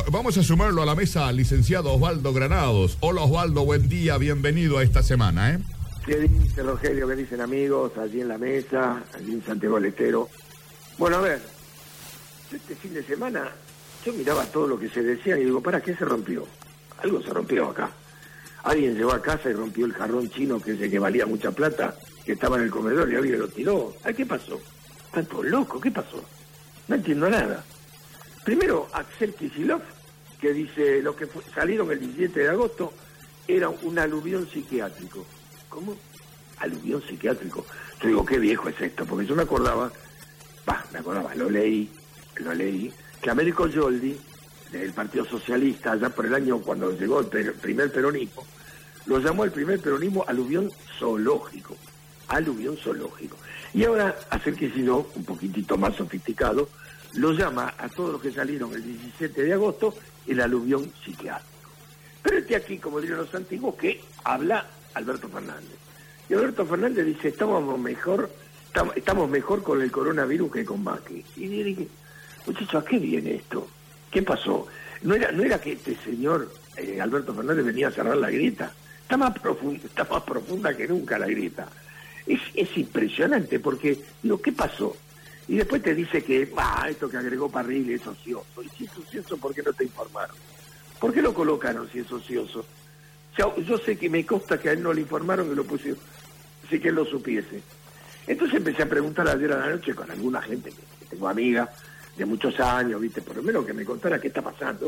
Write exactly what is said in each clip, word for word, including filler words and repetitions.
vamos a sumarlo a la mesa al licenciado Osvaldo Granados. Hola Osvaldo, buen día, bienvenido a esta semana, ¿eh? ¿Qué dice Rogelio? ¿Qué dicen amigos? Allí en la mesa, allí en Santiago del Estero. Bueno, a ver, este fin de semana yo miraba todo lo que se decía y digo, ¿para qué se rompió? Algo se rompió acá. Alguien llegó a casa y rompió el jarrón chino, que ese que valía mucha plata, que estaba en el comedor y alguien lo tiró. ¿A qué pasó? Están todos locos, ¿qué pasó? No entiendo nada. Primero, Axel Kicillof, que dice, los que salieron el diecisiete de agosto era un aluvión psiquiátrico. ¿Cómo? Aluvión psiquiátrico. Yo digo, qué viejo es esto, porque yo me acordaba, bah, me acordaba, lo leí, lo leí, que Américo Yoldi, del Partido Socialista, allá por el año cuando llegó el per, primer peronismo, lo llamó el primer peronismo aluvión zoológico. Aluvión zoológico. Y ahora, Axel Kicillof, un poquitito más sofisticado, lo llama a todos los que salieron el diecisiete de agosto el aluvión psiquiátrico. Pero este aquí, como dirían los antiguos, que habla Alberto Fernández. Y Alberto Fernández dice, estamos mejor, estamos, estamos mejor con el coronavirus que con Macri. Y dije, muchachos, ¿a qué viene esto? ¿Qué pasó? No era, no era que este señor eh, Alberto Fernández venía a cerrar la grieta. Está más profunda, está más profunda que nunca la grieta. Es, es impresionante porque, digo, ¿qué pasó? Y después te dice que, ah, esto que agregó Parrilli es ocioso. Y si es ocioso, ¿por qué no te informaron? ¿Por qué lo colocaron si es ocioso? O sea, yo sé que me consta que a él no le informaron que lo pusieron, así que él lo supiese. Entonces empecé a preguntar ayer a la noche con alguna gente que, que tengo amiga de muchos años, ¿viste? Por lo menos que me contara qué está pasando.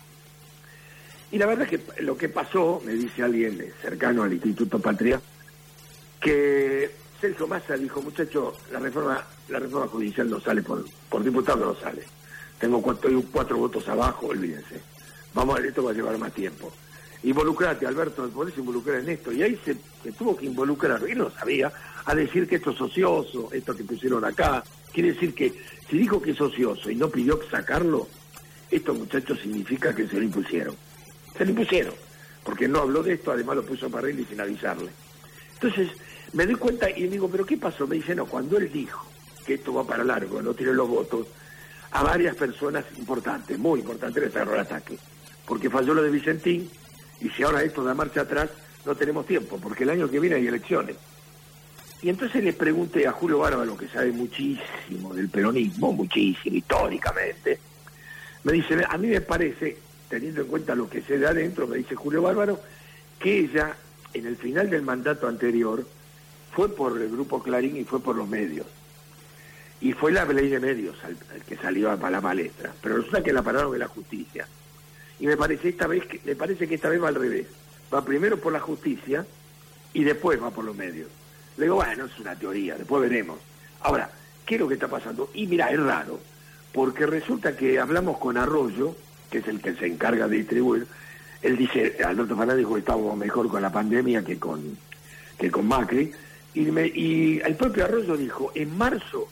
Y la verdad es que lo que pasó, me dice alguien cercano al Instituto Patria, que Sergio Massa dijo, muchachos, la reforma la reforma judicial no sale, por, por diputado no sale. Tengo cuatro, cuatro votos abajo, olvídense. Vamos a ver, esto va a llevar más tiempo. Involucrate, Alberto, podés involucrar en esto. Y ahí se, se tuvo que involucrar, y no sabía, a decir que esto es ocioso, esto que pusieron acá. Quiere decir que si dijo que es ocioso y no pidió sacarlo, esto, muchachos, significa que se lo impusieron. Se lo impusieron, porque no habló de esto, además lo puso Parrilli sin avisarle. Entonces, me doy cuenta y digo, ¿pero qué pasó? Me dice, no, cuando él dijo que esto va para largo, no tiene los votos, a varias personas importantes, muy importantes, les agarró el ataque. Porque falló lo de Vicentín, y si ahora esto da marcha atrás, no tenemos tiempo, porque el año que viene hay elecciones. Y entonces le pregunté a Julio Bárbaro, que sabe muchísimo del peronismo, muchísimo, históricamente, me dice, a mí me parece, teniendo en cuenta lo que se da adentro, me dice Julio Bárbaro, que ella, en el final del mandato anterior, fue por el Grupo Clarín y fue por los medios. Y fue la ley de medios al, al que salió a la palestra. Pero resulta que la pararon en la justicia. Y me parece esta vez que, me parece que esta vez va al revés. Va primero por la justicia y después va por los medios. Le digo, bueno, es una teoría, después veremos. Ahora, ¿qué es lo que está pasando? Y mira, es raro, porque resulta que hablamos con Arroyo, que es el que se encarga de distribuir. Él dice, Alberto Fernández dijo que estábamos mejor con la pandemia que con, que con Macri. Y, me, y el propio Arroyo dijo, en marzo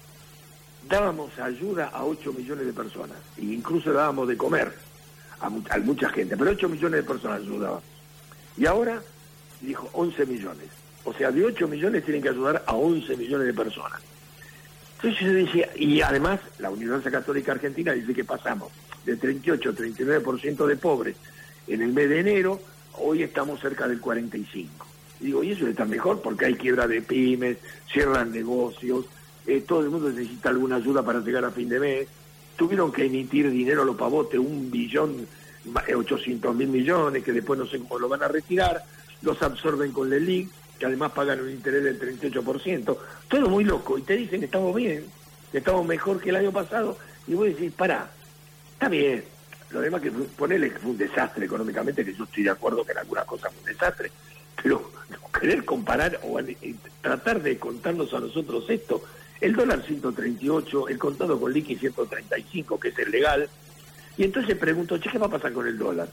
dábamos ayuda a ocho millones de personas, e incluso dábamos de comer a, a mucha gente, pero ocho millones de personas ayudaban. Y ahora, dijo, once millones. O sea, de ocho millones tienen que ayudar a once millones de personas. Entonces yo decía, y además la Universidad Católica Argentina dice que pasamos de treinta y ocho a treinta y nueve por ciento de pobres en el mes de enero, hoy estamos cerca del cuarenta y cinco. Y digo, y eso está mejor porque hay quiebra de pymes, cierran negocios, eh, todo el mundo necesita alguna ayuda para llegar a fin de mes. Tuvieron que emitir dinero a los pavotes, un billón, ochocientos mil millones, que después no sé cómo lo van a retirar, los absorben con la L I C, que además pagan un interés del treinta y ocho por ciento. Todo muy loco, y te dicen que estamos bien, que estamos mejor que el año pasado, y vos decís, pará, está bien. Lo demás que ponele que fue un desastre económicamente, que yo estoy de acuerdo que en algunas cosas fue un desastre, pero no querer comparar o tratar de contarnos a nosotros esto, el dólar ciento treinta y ocho, el contado con liqui ciento treinta y cinco, que es el legal, y entonces pregunto, che, ¿qué va a pasar con el dólar?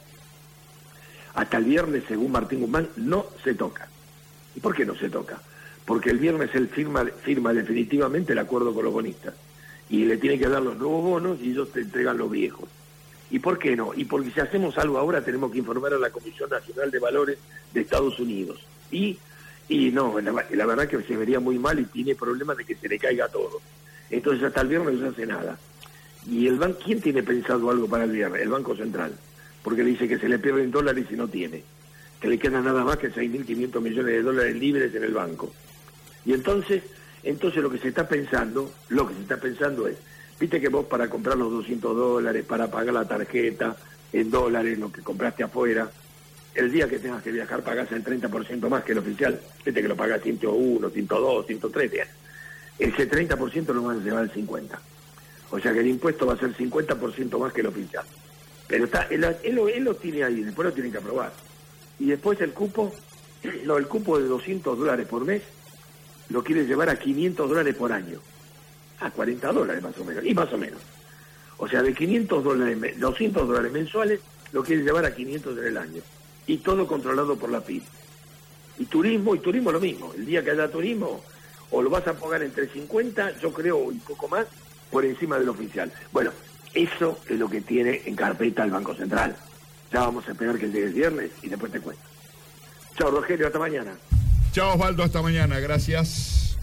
Hasta el viernes, según Martín Guzmán, no se toca. ¿Y por qué no se toca? Porque el viernes él firma, firma definitivamente el acuerdo con los bonistas, y le tiene que dar los nuevos bonos y ellos te entregan los viejos. ¿Y por qué no? Y porque si hacemos algo ahora tenemos que informar a la Comisión Nacional de Valores de Estados Unidos. Y, y no, la, la verdad que se vería muy mal y tiene problemas de que se le caiga todo. Entonces hasta el viernes no se hace nada. Y el banco, ¿quién tiene pensado algo para el viernes? El Banco Central, porque le dice que se le pierden dólares y no tiene, que le quedan nada más que seis mil quinientos millones de dólares libres en el banco. Y entonces, entonces lo que se está pensando, lo que se está pensando es, viste que vos para comprar los doscientos dólares, para pagar la tarjeta en dólares, lo que compraste afuera, el día que tengas que viajar pagás el treinta por ciento más que el oficial, viste que lo pagás ciento uno, ciento dos, ciento tres, ese treinta por ciento lo van a llevar al cincuenta por ciento. O sea que el impuesto va a ser cincuenta por ciento más que el oficial. Pero está, él, él, lo, él lo tiene ahí, después lo tienen que aprobar. Y después el cupo, no, el cupo de doscientos dólares por mes, lo quiere llevar a quinientos dólares por año. A cuarenta dólares más o menos, y más o menos. O sea, de quinientos dólares, doscientos dólares mensuales, lo quiere llevar a quinientos en el año. Y todo controlado por la P I B. Y turismo, y turismo lo mismo. El día que haya turismo, o lo vas a pagar entre cincuenta, yo creo, un poco más, por encima del oficial. Bueno, eso es lo que tiene en carpeta el Banco Central. Ya vamos a esperar que llegue el viernes y después te cuento. Chao, Rogelio, hasta mañana. Chao, Osvaldo, hasta mañana, gracias.